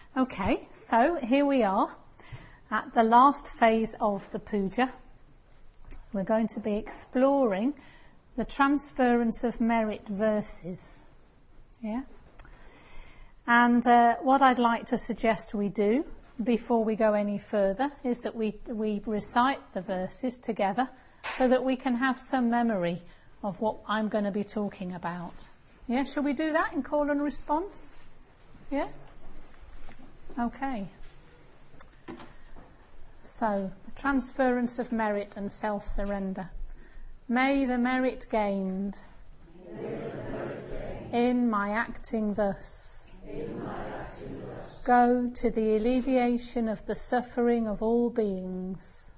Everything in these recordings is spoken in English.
Okay, so here we are at the last phase of the puja. We're going to be exploring the transference of merit verses. Yeah? And what I'd like to suggest we do before we go any further is that we recite the verses together so that we can have some memory of what I'm going to be talking about. Yeah, shall we do that in call and response? Yeah? Okay. So, the transference of merit and self-surrender. May the merit gained in my acting thus go to the alleviation of the suffering of all beings.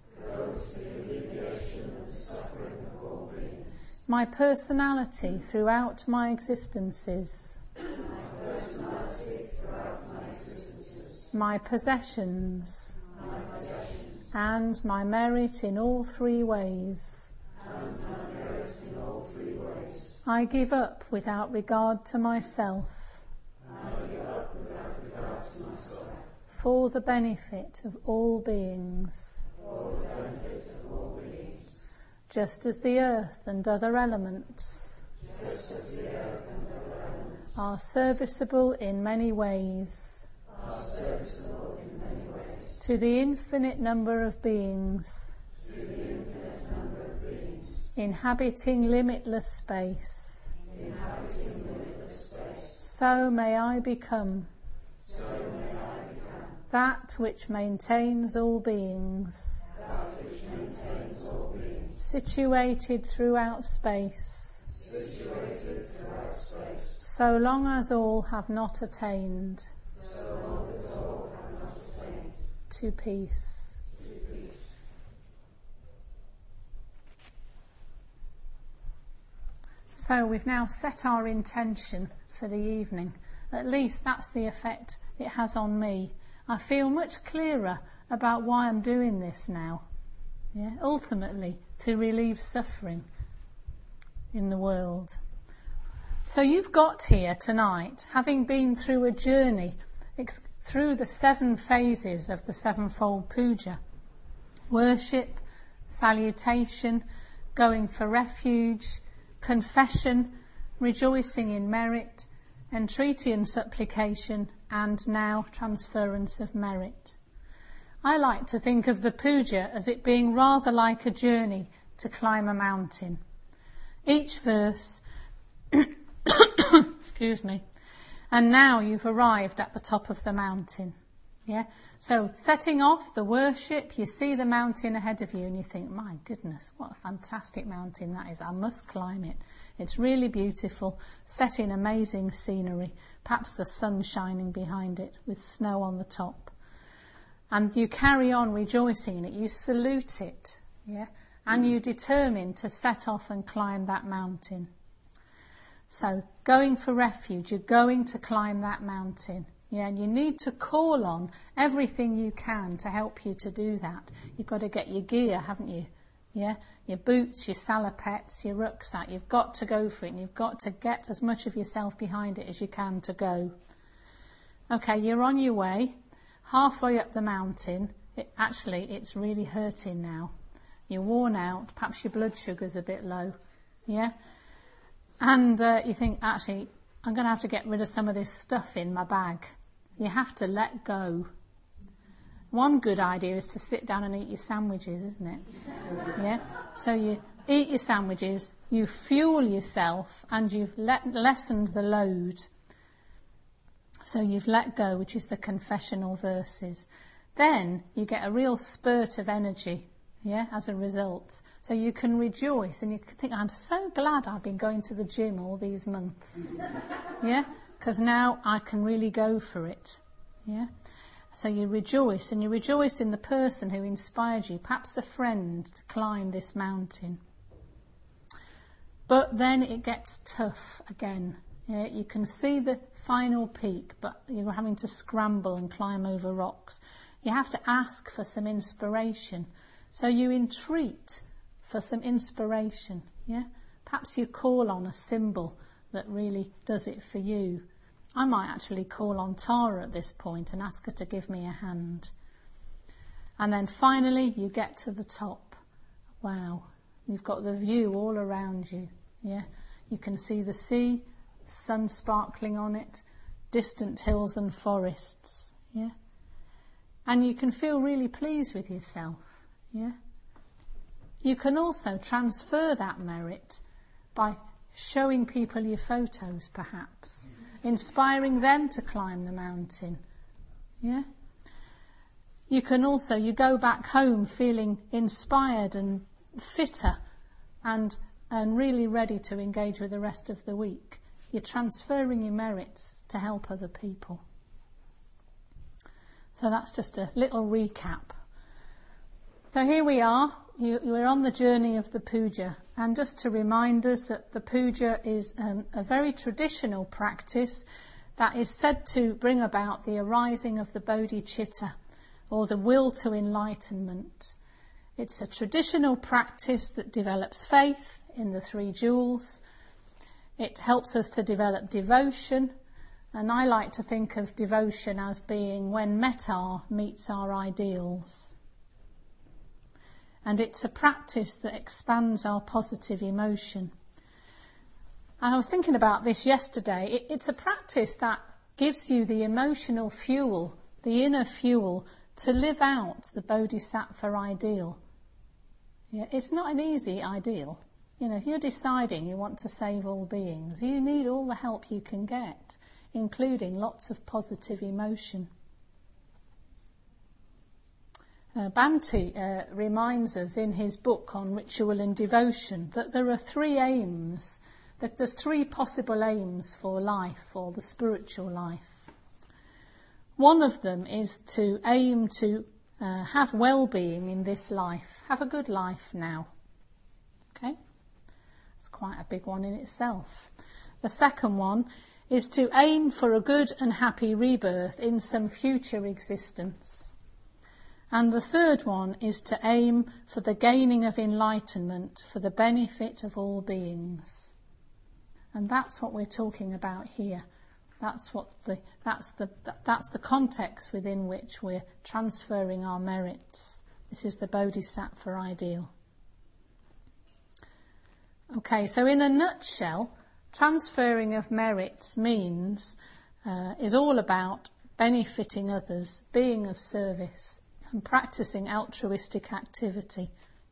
My personality throughout my existences. My possessions. And my merit in all three ways. I give up without regard to myself. For the benefit of all beings. Just as the earth and other elements are serviceable in many ways to the infinite number of beings inhabiting limitless space. So may I become that which maintains all beings, situated throughout space, so long as all have not attained to peace. So we've now set our intention for the evening. At least that's the effect it has on me. I feel much clearer about why I'm doing this now. Yeah? Ultimately, to relieve suffering in the world. So you've got here tonight, having been through a journey through the 7 phases of the sevenfold puja. Worship, salutation, going for refuge, confession, rejoicing in merit, entreaty and supplication, and now transference of merit. I like to think of the puja as it being rather like a journey to climb a mountain. Each verse, excuse me, and now you've arrived at the top of the mountain. Yeah? So setting off the worship, you see the mountain ahead of you and you think, my goodness, what a fantastic mountain that is. I must climb it. It's really beautiful, set in amazing scenery, perhaps the sun shining behind it with snow on the top. And you carry on rejoicing in it, you salute it, yeah, and you determine to set off and climb that mountain. So, going for refuge, you're going to climb that mountain, yeah, and you need to call on everything you can to help you to do that. You've got to get your gear, haven't you? Yeah, your boots, your salopettes, your rucksack, you've got to go for it, and you've got to get as much of yourself behind it as you can to go. Okay, you're on your way. Halfway up the mountain, it's really hurting now. You're worn out, perhaps your blood sugar's a bit low, yeah? And you think, actually, I'm going to have to get rid of some of this stuff in my bag. You have to let go. One good idea is to sit down and eat your sandwiches, isn't it? Yeah? So you eat your sandwiches, you fuel yourself, and you've lessened the load. So you've let go, which is the confessional verses. Then you get a real spurt of energy, yeah, as a result. So you can rejoice and you can think, I'm so glad I've been going to the gym all these months. Yeah, because now I can really go for it. Yeah. So you rejoice, and you rejoice in the person who inspired you, perhaps a friend, to climb this mountain. But then it gets tough again. Yeah, you can see the final peak, but you're having to scramble and climb over rocks. You have to ask for some inspiration. So you entreat for some inspiration. Yeah, perhaps you call on a symbol that really does it for you. I might actually call on Tara at this point and ask her to give me a hand. And then finally you get to the top. Wow, you've got the view all around you. Yeah, you can see the sea, sun sparkling on it, distant hills and forests. Yeah, and you can feel really pleased with yourself. Yeah, you can also transfer that merit by showing people your photos, perhaps, inspiring them to climb the mountain. Yeah. You can also, you go back home feeling inspired and fitter and really ready to engage with the rest of the week. You're transferring your merits to help other people. So that's just a little recap. So here we are. We're on the journey of the puja. And just to remind us that the puja is a very traditional practice that is said to bring about the arising of the bodhicitta, or the will to enlightenment. It's a traditional practice that develops faith in the three jewels. It helps us to develop devotion, and I like to think of devotion as being when metta meets our ideals. And it's a practice that expands our positive emotion. And I was thinking about this yesterday. It's a practice that gives you the emotional fuel, the inner fuel, to live out the bodhisattva ideal. Yeah, it's not an easy ideal. You know, if you're deciding you want to save all beings, you need all the help you can get, including lots of positive emotion. Bhante reminds us in his book on ritual and devotion that there are three aims, that there's three possible aims for life, or the spiritual life. One of them is to aim to have well-being in this life, have a good life now. Okay? It's quite a big one in itself. The second one is to aim for a good and happy rebirth in some future existence. And the third one is to aim for the gaining of enlightenment for the benefit of all beings. And that's what we're talking about here. That's the context within which we're transferring our merits. This is the bodhisattva ideal. Okay, so in a nutshell, transferring of merits means is all about benefiting others, being of service, and practicing altruistic activity.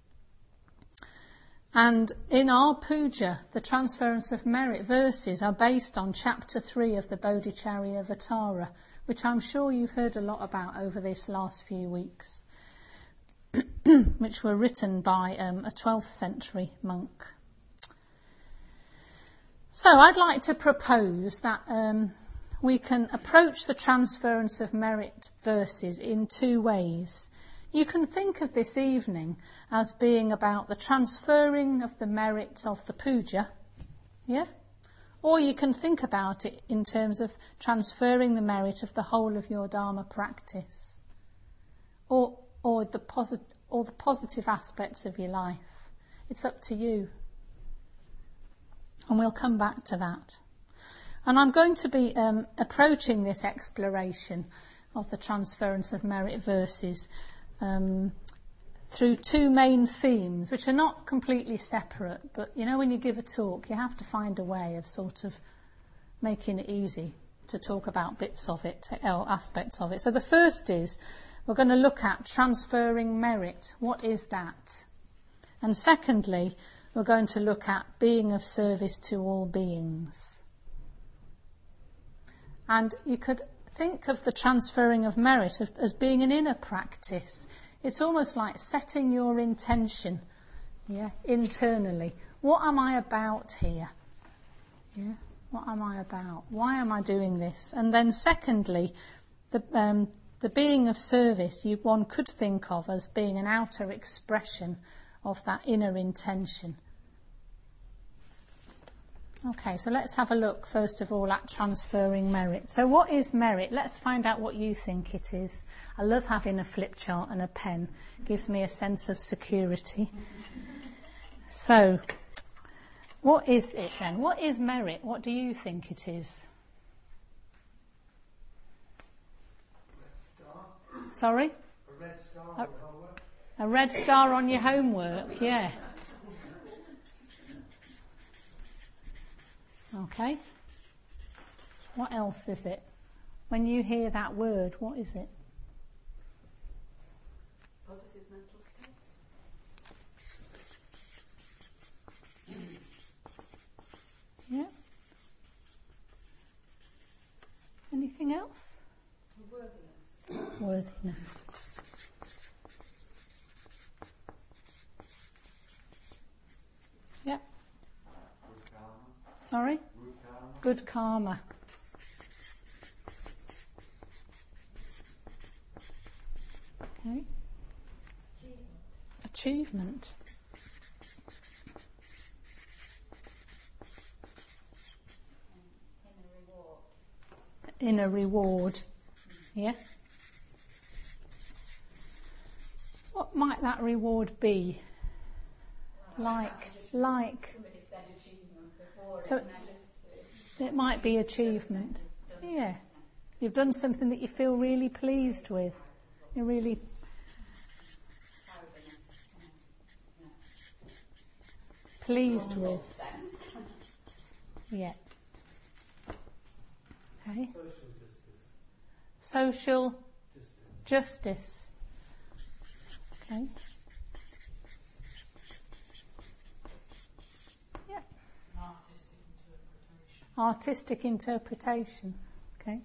And in our puja, the transference of merit verses are based on chapter 3 of the Bodhicharyavatara, which I'm sure you've heard a lot about over this last few weeks, which were written by a 12th century monk. So I'd like to propose that we can approach the transference of merit verses in two ways. You can think of this evening as being about the transferring of the merits of the puja, yeah? Or you can think about it in terms of transferring the merit of the whole of your Dharma practice, or the positive aspects of your life. It's up to you. And we'll come back to that. And I'm going to be approaching this exploration of the transference of merit verses through two main themes, which are not completely separate, but you know, when you give a talk, you have to find a way of sort of making it easy to talk about bits of it, or aspects of it. So the first is, we're going to look at transferring merit. What is that? And secondly, we're going to look at being of service to all beings. And you could think of the transferring of merit as being an inner practice. It's almost like setting your intention, yeah, internally. What am I about here? Yeah, what am I about? Why am I doing this? And then secondly, the being of service, one could think of as being an outer expression of that inner intention. Okay, so let's have a look first of all at transferring merit. So what is merit? Let's find out what you think it is. I love having a flip chart and a pen. It gives me a sense of security. So, what is it then? What is merit? What do you think it is? Sorry? A red star on your homework. A red star on your homework, yeah. Okay. What else is it? When you hear that word, what is it? Positive mental states. Yeah. Anything else? Worthiness. Worthiness. Yep. Good karma. Sorry? Good karma. Good karma. Okay. Achievement. Inner reward. Yeah. What might that reward be? Like. Somebody said achievement before, So and I just... it might be achievement. Yeah. You've done something that you feel really pleased with. You're really pleased with. Yeah. Okay. Social justice. Okay. Yeah. Artistic interpretation. Okay.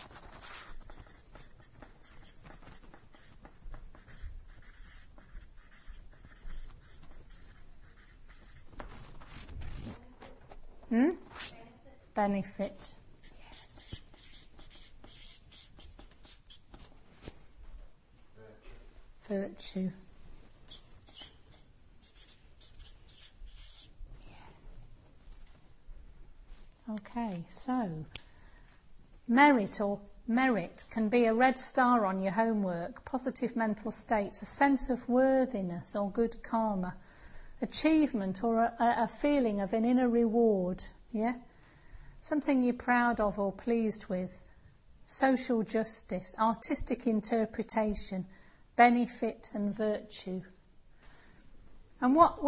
Benefit. Yes. Virtue. Yeah. Okay, so merit can be a red star on your homework, positive mental states, a sense of worthiness or good karma, achievement or a feeling of an inner reward, yeah? Something you're proud of or pleased with, social justice, artistic interpretation, benefit and virtue. And what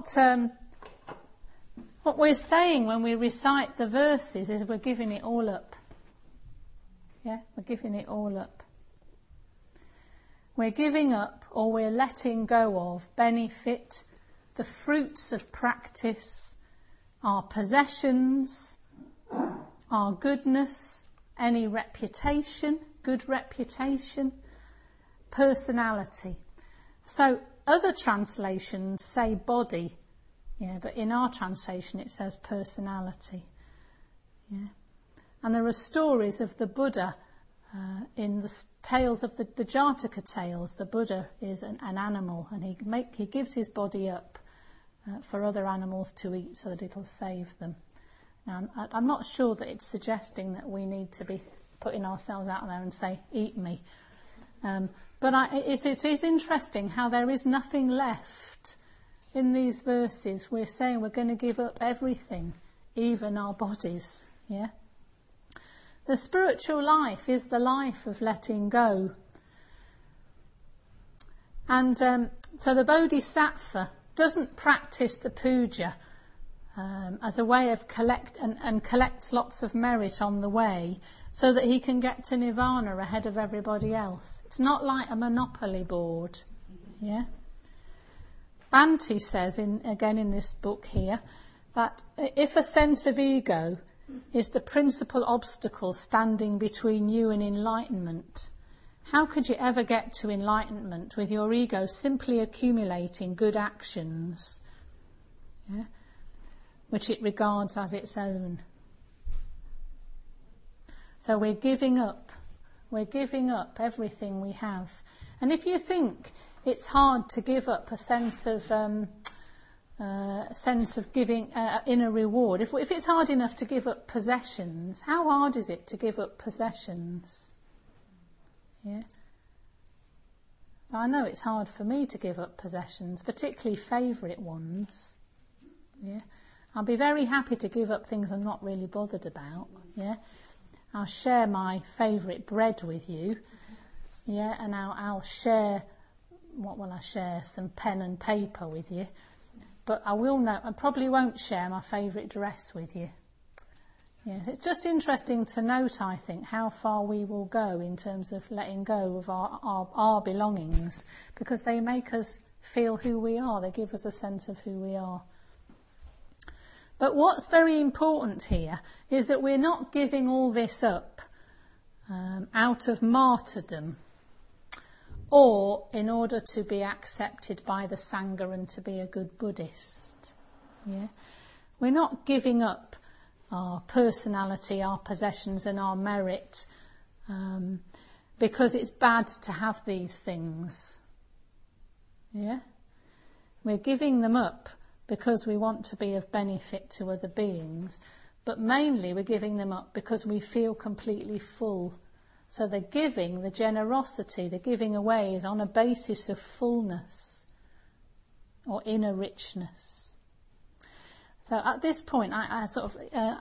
we're saying when we recite the verses is we're giving it all up. Yeah, we're giving it all up. We're giving up or we're letting go of benefit, the fruits of practice, our possessions, our goodness, any reputation, good reputation, personality. So other translations say body, yeah, but in our translation it says personality. Yeah. And there are stories of the Buddha in the tales of the Jataka tales. The Buddha is an animal, and he gives his body up for other animals to eat so that it'll save them. Now, I'm not sure that it's suggesting that we need to be putting ourselves out there and say, eat me. But it is interesting how there is nothing left in these verses. We're saying we're going to give up everything, even our bodies. Yeah. The spiritual life is the life of letting go. And so the Bodhisattva doesn't practice the puja as a way of collects lots of merit on the way so that he can get to nirvana ahead of everybody else. It's not like a monopoly board. Yeah. Bhante says, again in this book here, that if a sense of ego is the principal obstacle standing between you and enlightenment, how could you ever get to enlightenment with your ego simply accumulating good actions, yeah, which it regards as its own? So we're giving up everything we have. And if you think it's hard to give up a sense of giving inner reward, if it's hard enough to give up possessions, how hard is it to give up possessions? Yeah. I know it's hard for me to give up possessions, particularly favourite ones. Yeah. I'll be very happy to give up things I'm not really bothered about. Yeah. I'll share my favourite bread with you, Yeah, and I'll share, what will I share? Some pen and paper with you. But I probably won't share my favourite dress with you. Yeah, it's just interesting to note, I think, how far we will go in terms of letting go of our belongings, because they make us feel who we are. They give us a sense of who we are. But what's very important here is that we're not giving all this up out of martyrdom or in order to be accepted by the Sangha and to be a good Buddhist. Yeah? We're not giving up our personality, our possessions and our merit because it's bad to have these things. Yeah? We're giving them up because we want to be of benefit to other beings, but mainly we're giving them up because we feel completely full. So the giving, the generosity, the giving away is on a basis of fullness or inner richness. So at this point, when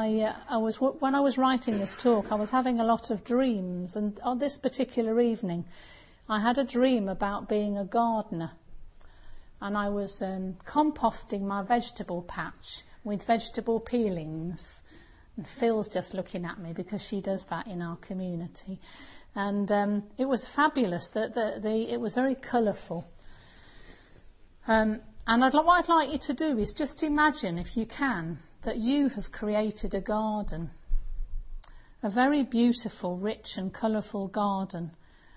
I was writing this talk, I was having a lot of dreams, and on this particular evening, I had a dream about being a gardener, and I was composting my vegetable patch with vegetable peelings. And Phil's just looking at me because she does that in our community, and it was fabulous. It was very colourful. And what I'd like you to do is just imagine, if you can, that you have created a garden, a very beautiful, rich and colourful garden.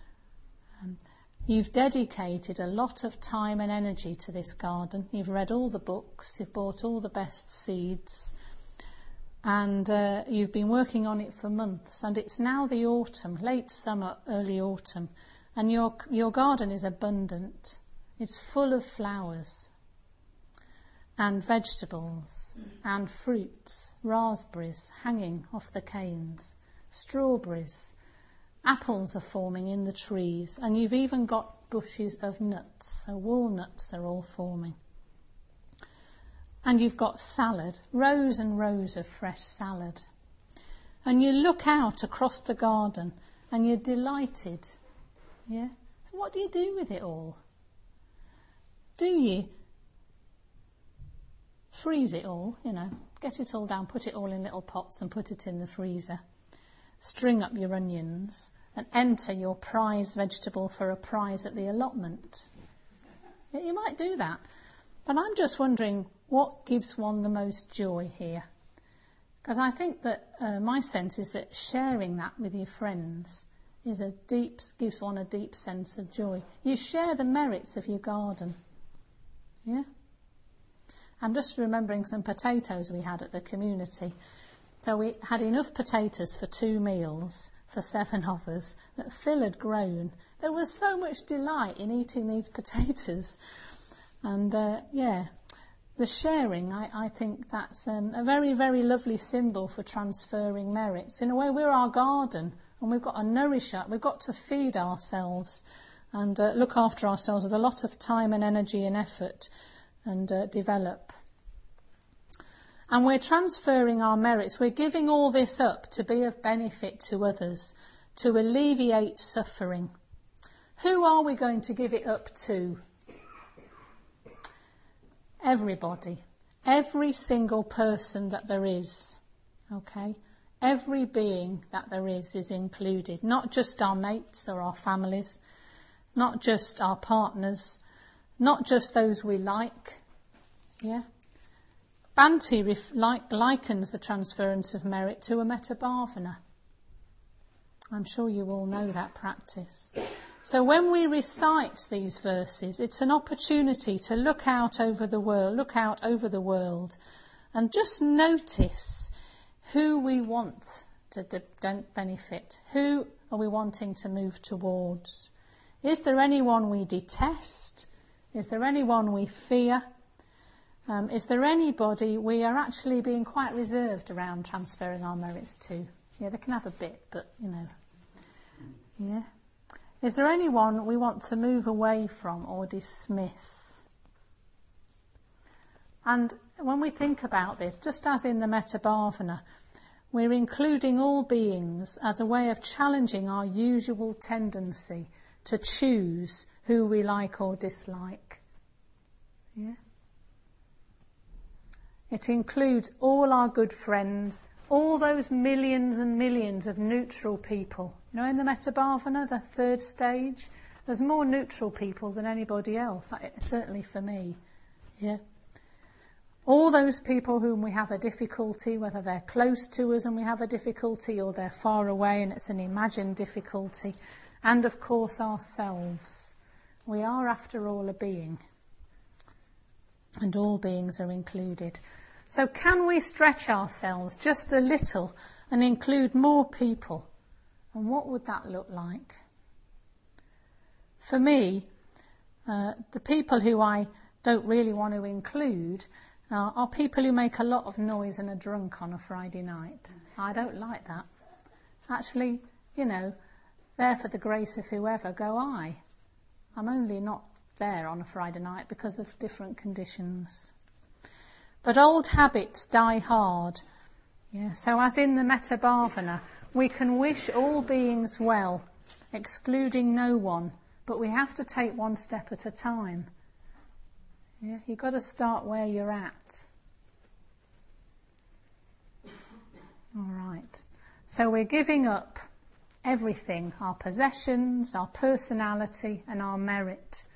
You've dedicated a lot of time and energy to this garden. You've read all the books, you've bought all the best seeds, and you've been working on it for months. And it's now the autumn, late summer, early autumn, and your garden is abundant. It's full of flowers and vegetables and fruits, raspberries hanging off the canes, strawberries, apples are forming in the trees, and you've even got bushes of nuts, so walnuts are all forming. And you've got salad, rows and rows of fresh salad. And you look out across the garden and you're delighted. Yeah? So what do you do with it all? Do you freeze it all, get it all down, put it all in little pots and put it in the freezer, string up your onions and enter your prize vegetable for a prize at the allotment? Yeah, you might do that. But I'm just wondering what gives one the most joy here. Because I think that my sense is that sharing that with your friends gives one a deep sense of joy. You share the merits of your garden. Yeah? I'm just remembering some potatoes we had at the community. So we had enough potatoes for 2 meals for 7 of us that Phil had grown. There was so much delight in eating these potatoes. And the sharing, I think that's a very, very lovely symbol for transferring merits. In a way, we're our garden, and we've got to nourish it. We've got to feed ourselves and look after ourselves with a lot of time and energy and effort and develop. And we're transferring our merits. We're giving all this up to be of benefit to others, to alleviate suffering. Who are we going to give it up to? Everybody. Every single person that there is. Okay? Every being that there is included. Not just our mates or our families. Not just our partners. Not just those we like. Yeah? Bhante likens the transference of merit to a metta bhavana. I'm sure you all know that practice. So when we recite these verses, it's an opportunity to look out over the world, and just notice who we want to benefit. Who are we wanting to move towards? Is there anyone we detest? Is there anyone we fear? Is there anybody we are actually being quite reserved around transferring our merits to? Yeah, they can have a bit, but, Yeah. Is there anyone we want to move away from or dismiss? And when we think about this, just as in the Metta Bhavana, we're including all beings as a way of challenging our usual tendency to choose who we like or dislike. Yeah? It includes all our good friends, all those millions and millions of neutral people. You know, in the Metabhavana, the third stage, there's more neutral people than anybody else, certainly for me. Yeah. All those people whom we have a difficulty, whether they're close to us and we have a difficulty, or they're far away and it's an imagined difficulty. And of course ourselves. We are, after all, a being. And all beings are included. So can we stretch ourselves just a little and include more people? And what would that look like? For me, the people who I don't really want to include are people who make a lot of noise and are drunk on a Friday night. I don't like that. Actually, you know, there for the grace of whoever, go I. I'm only not there on a Friday night because of different conditions. But old habits die hard. Yeah, so as in the Metabhavana, we can wish all beings well, excluding no one, but we have to take one step at a time. Yeah, you've got to start where you're at. All right. So we're giving up everything, our possessions, our personality, and our merit.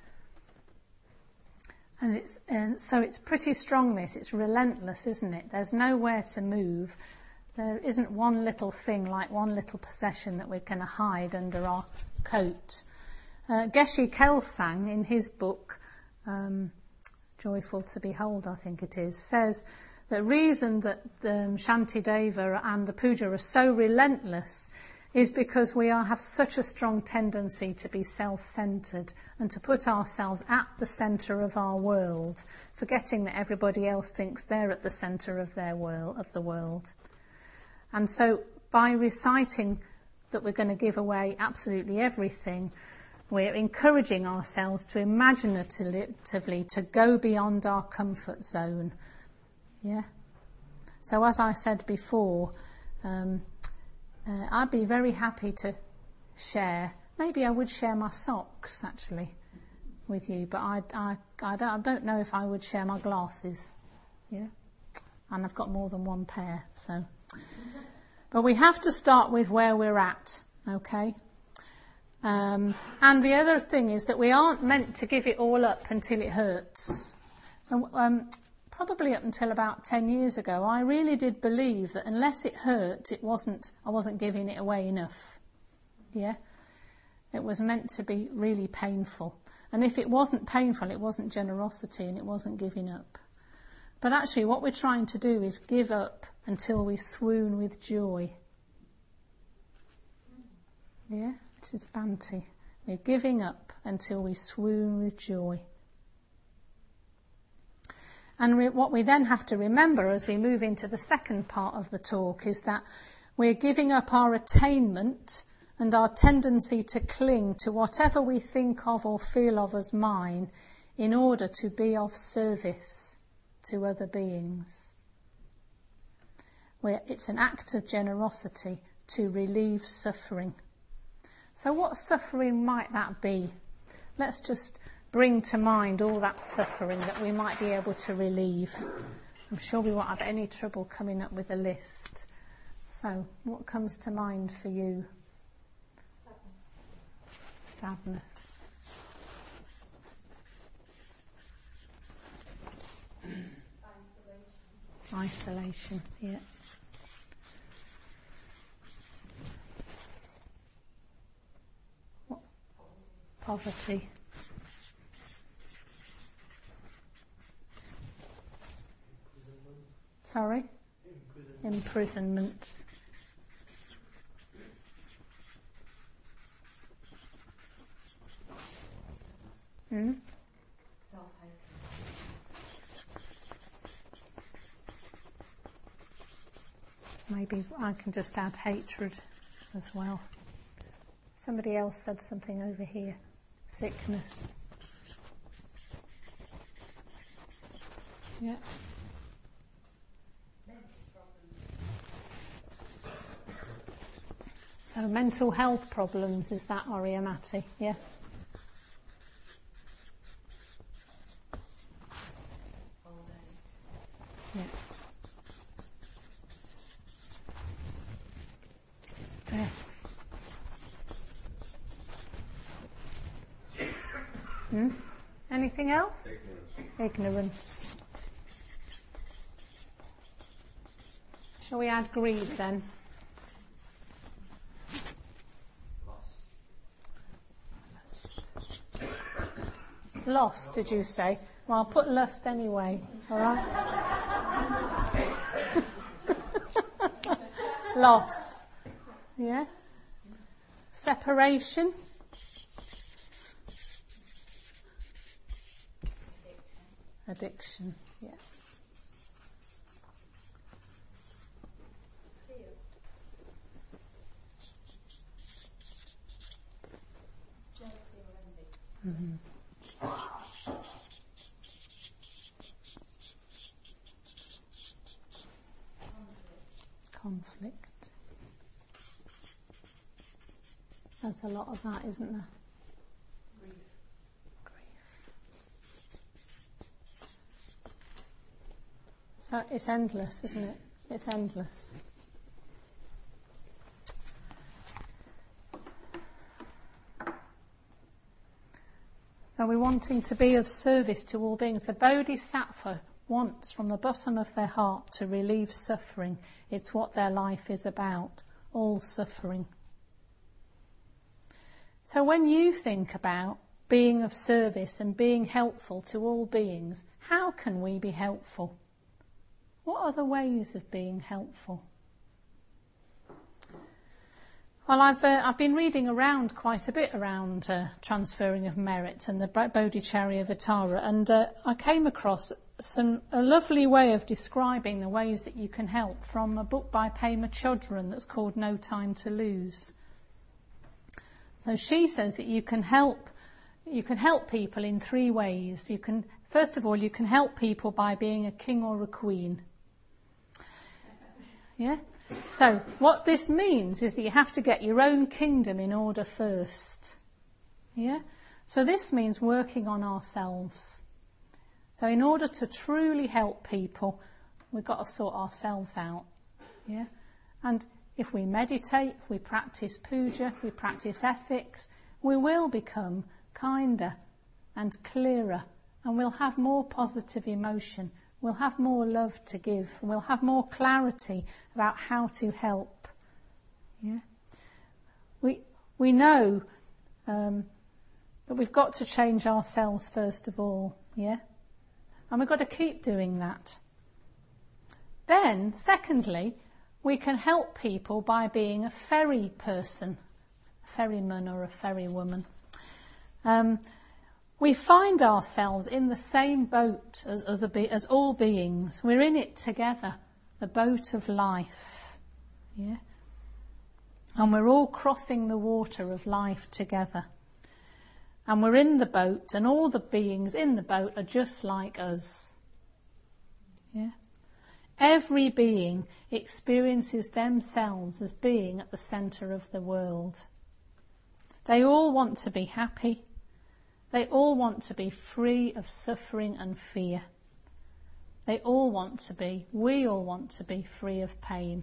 And so it's pretty strong, this. It's relentless, isn't it? There's nowhere to move. There isn't one little thing, like one little possession that we're going to hide under our coat. Geshe Kelsang, in his book, Joyful to Behold, I think it is, says the reason that Shantideva and the puja are so relentless is because we have such a strong tendency to be self-centred and to put ourselves at the centre of our world, forgetting that everybody else thinks they're at the centre of their world, of the world. And so by reciting that we're going to give away absolutely everything, we're encouraging ourselves to imaginatively to go beyond our comfort zone. Yeah. So as I said before, I'd be very happy to share. Maybe I would share my socks actually with you, but I don't know if I would share my glasses. Yeah. And I've got more than one pair, so. But we have to start with where we're at, okay? And the other thing is that we aren't meant to give it all up until it hurts. So probably up until about 10 years ago, I really did believe that unless it hurt, I wasn't giving it away enough. Yeah? It was meant to be really painful. And if it wasn't painful, it wasn't generosity and it wasn't giving up. But actually what we're trying to do is give up until we swoon with joy. Yeah? Which is Bhante. We're giving up until we swoon with joy. And what we then have to remember as we move into the second part of the talk is that we're giving up our attainment and our tendency to cling to whatever we think of or feel of as mine in order to be of service to other beings. It's an act of generosity to relieve suffering. So what suffering might that be? Let's just bring to mind all that suffering that we might be able to relieve. I'm sure we won't have any trouble coming up with a list. So, what comes to mind for you? Sadness. Isolation, yeah. What? Poverty. Sorry? Imprisonment. Self-hatred. Maybe I can just add hatred as well. Somebody else said something over here. Sickness. Yeah. So mental health problems, is that Oriamati? Yeah. Yeah. Death. Anything else? Ignorance. Shall we add greed then? Lost, did you say? Well, I'll put lust anyway, alright? Loss. Yeah? Separation. Addiction, yes. Jealousy or envy. Conflict. There's a lot of that, isn't there? Grief. So it's endless, isn't it? It's endless. So we're wanting to be of service to all beings. The Bodhisattva wants from the bottom of their heart to relieve suffering. It's what their life is about, all suffering. So when you think about being of service and being helpful to all beings, how can we be helpful? What are the ways of being helpful? Well, I've been reading around quite a bit around transferring of merit and the Bodhicharya Vitara, and I came across a lovely way of describing the ways that you can help from a book by Pema Chodron that's called No Time to Lose. So she says that you can help people in 3 ways. First of all, you can help people by being a king or a queen. Yeah? So what this means is that you have to get your own kingdom in order first. Yeah? So this means working on ourselves. So in order to truly help people, we've got to sort ourselves out. Yeah? And if we meditate, if we practice puja, if we practice ethics, we will become kinder and clearer, and we'll have more positive emotion. We'll have more love to give, and we'll have more clarity about how to help. Yeah, we know that we've got to change ourselves first of all. Yeah, and we've got to keep doing that. Then, secondly, we can help people by being a ferry person, a ferryman or a ferrywoman. We find ourselves in the same boat as all beings. We're in it together, the boat of life. Yeah? And we're all crossing the water of life together. And we're in the boat, and all the beings in the boat are just like us. Yeah? Every being experiences themselves as being at the centre of the world. They all want to be happy. They all want to be free of suffering and fear. We all want to be free of pain.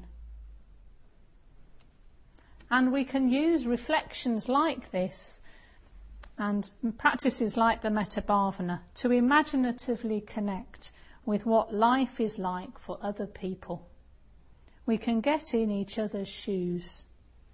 And we can use reflections like this and practices like the Metta Bhavana to imaginatively connect with what life is like for other people. We can get in each other's shoes.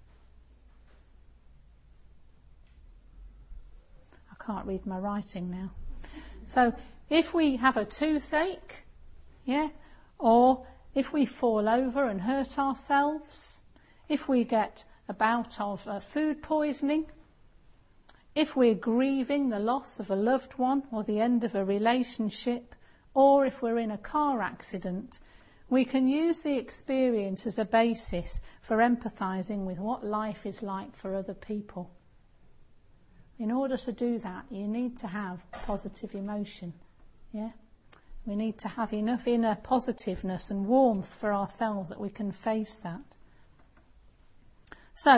I can't read my writing now. So if we have a toothache, or if we fall over and hurt ourselves, if we get a bout of food poisoning, if we're grieving the loss of a loved one or the end of a relationship, or if we're in a car accident, we can use the experience as a basis for empathising with what life is like for other people. In order to do that, you need to have positive emotion. We need to have enough inner positiveness and warmth for ourselves that we can face that. So,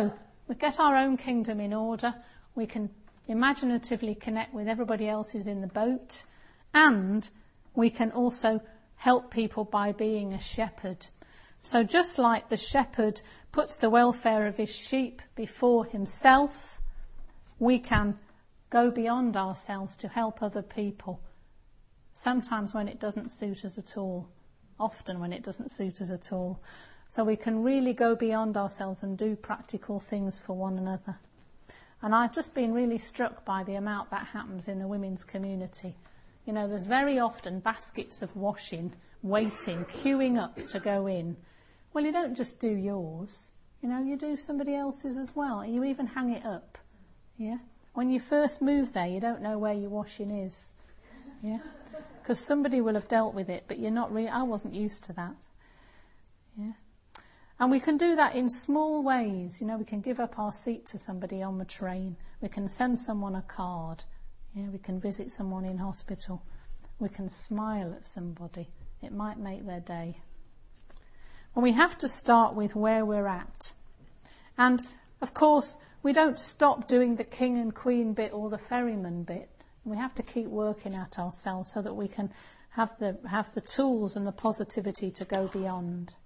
we get our own kingdom in order, we can imaginatively connect with everybody else who's in the boat, and we can also help people by being a shepherd. So just like the shepherd puts the welfare of his sheep before himself, we can go beyond ourselves to help other people. Sometimes when it doesn't suit us at all. Often when it doesn't suit us at all. So we can really go beyond ourselves and do practical things for one another. And I've just been really struck by the amount that happens in the women's community. You know, there's very often baskets of washing, waiting, queuing up to go in. Well, you don't just do yours. You know, you do somebody else's as well. You even hang it up. Yeah? When you first move there, you don't know where your washing is. Yeah? Because somebody will have dealt with it, but you're not really... I wasn't used to that. Yeah? And we can do that in small ways. You know, we can give up our seat to somebody on the train. We can send someone a card. Yeah, we can visit someone in hospital. We can smile at somebody. It might make their day. And we have to start with where we're at. And, of course, we don't stop doing the king and queen bit or the ferryman bit. We have to keep working at ourselves so that we can have the tools and the positivity to go beyond.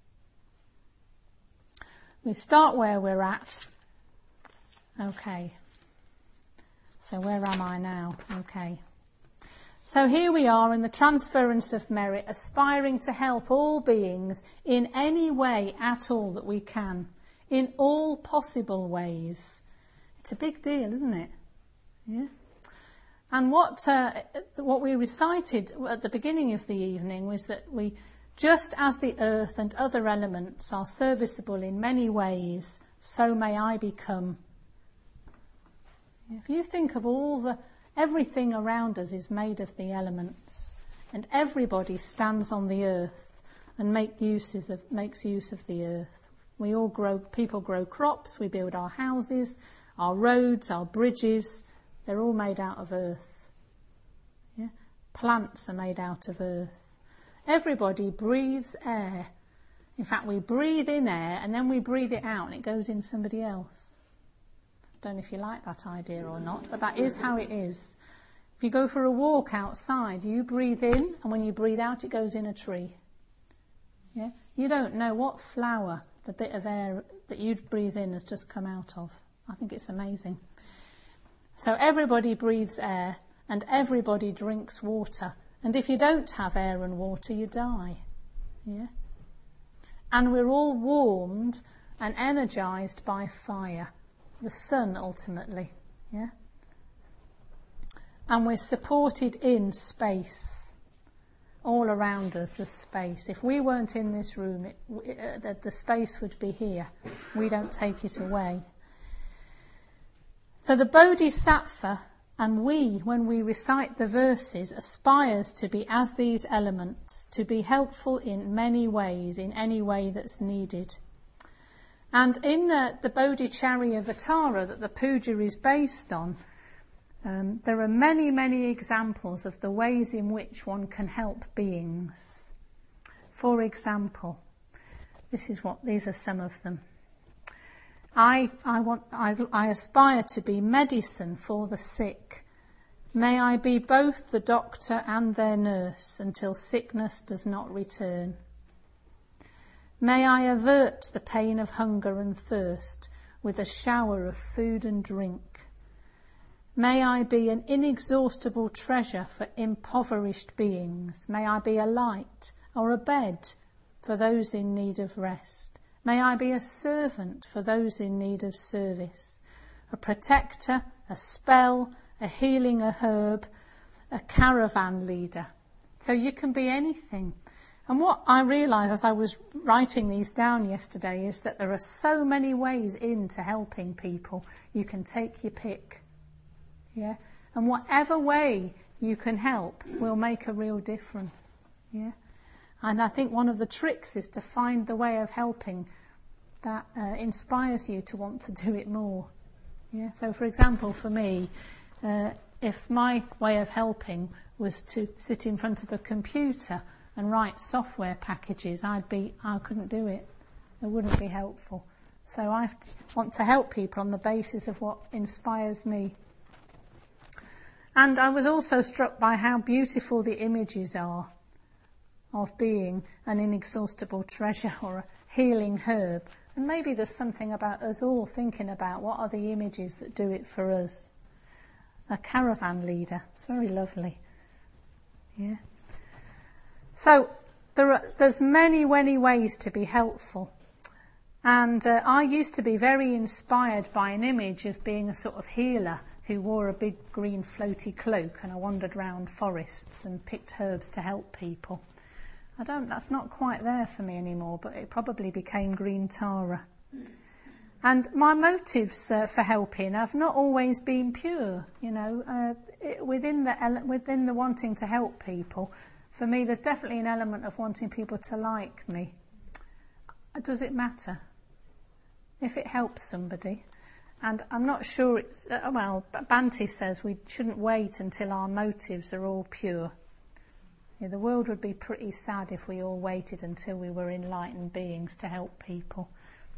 We start where we're at. Okay. So where am I now? Okay. So here we are in the transference of merit, aspiring to help all beings in any way at all that we can, in all possible ways. It's a big deal, isn't it? Yeah. And what we recited at the beginning of the evening was that we, just as the earth and other elements are serviceable in many ways, so may I become. If you think of everything around us is made of the elements, and everybody stands on the earth and makes use of the earth. People grow crops, we build our houses, our roads, our bridges, they're all made out of earth. Yeah? Plants are made out of earth. Everybody breathes air. In fact, we breathe in air and then we breathe it out and it goes in somebody else. Don't know if you like that idea or not, but that is how it is. If you go for a walk outside, you breathe in and when you breathe out it goes in a tree. Yeah? You don't know what flower the bit of air that you'd breathe in has just come out of. I think it's amazing. So everybody breathes air and everybody drinks water. And if you don't have air and water, you die. Yeah? And we're all warmed and energised by fire. The sun, ultimately. Yeah? And we're supported in space. All around us, there's space. If we weren't in this room, the space would be here. We don't take it away. So the Bodhisattva, and we, when we recite the verses, aspires to be as these elements, to be helpful in many ways, in any way that's needed. And in the Bodhicharyavatara that the puja is based on, there are many, many examples of the ways in which one can help beings. For example, these are some of them. I aspire to be medicine for the sick. May I be both the doctor and their nurse until sickness does not return. May I avert the pain of hunger and thirst with a shower of food and drink. May I be an inexhaustible treasure for impoverished beings. May I be a light or a bed for those in need of rest. May I be a servant for those in need of service, a protector, a spell, a healing, a herb, a caravan leader. So you can be anything. And what I realised as I was writing these down yesterday is that there are so many ways into helping people. You can take your pick. Yeah? And whatever way you can help will make a real difference. Yeah? And I think one of the tricks is to find the way of helping that inspires you to want to do it more. Yeah. So, for example, for me, if my way of helping was to sit in front of a computer and write software packages, I couldn't do it. It wouldn't be helpful. So I want to help people on the basis of what inspires me. And I was also struck by how beautiful the images are of being an inexhaustible treasure or a healing herb. And maybe there's something about us all thinking about what are the images that do it for us. A caravan leader. It's very lovely. Yeah. So there's many ways to be helpful. And I used to be very inspired by an image of being a sort of healer who wore a big green floaty cloak, and I wandered round forests and picked herbs to help people. That's not quite there for me anymore, but it probably became Green Tara. And my motives for helping have not always been pure, within the wanting to help people. For me, there's definitely an element of wanting people to like me. Does it matter? If it helps somebody. And I'm not sure it's, Banti says we shouldn't wait until our motives are all pure. Yeah, the world would be pretty sad if we all waited until we were enlightened beings to help people.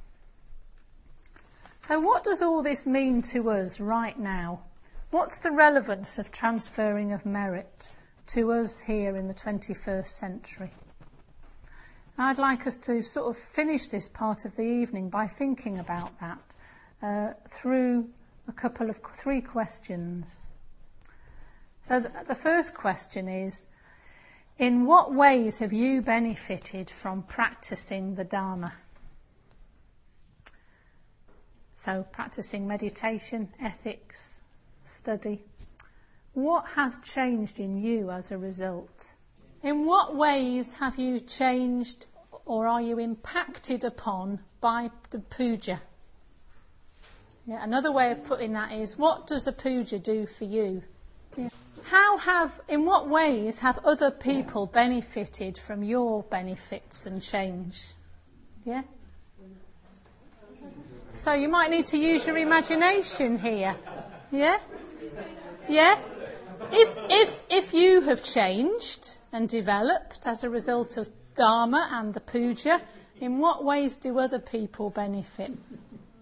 So what does all this mean to us right now? What's the relevance of transferring of merit to us here in the 21st century? I'd like us to sort of finish this part of the evening by thinking about that through three questions. So the first question is, in what ways have you benefited from practicing the Dharma? So practicing meditation, ethics, study. What has changed in you as a result? In what ways have you changed or are you impacted upon by the puja? Yeah, another way of putting that is, what does a puja do for you? Yeah. In what ways have other people benefited from your benefits and change? Yeah? So you might need to use your imagination here. Yeah? Yeah? If you have changed and developed as a result of Dharma and the puja, in what ways do other people benefit?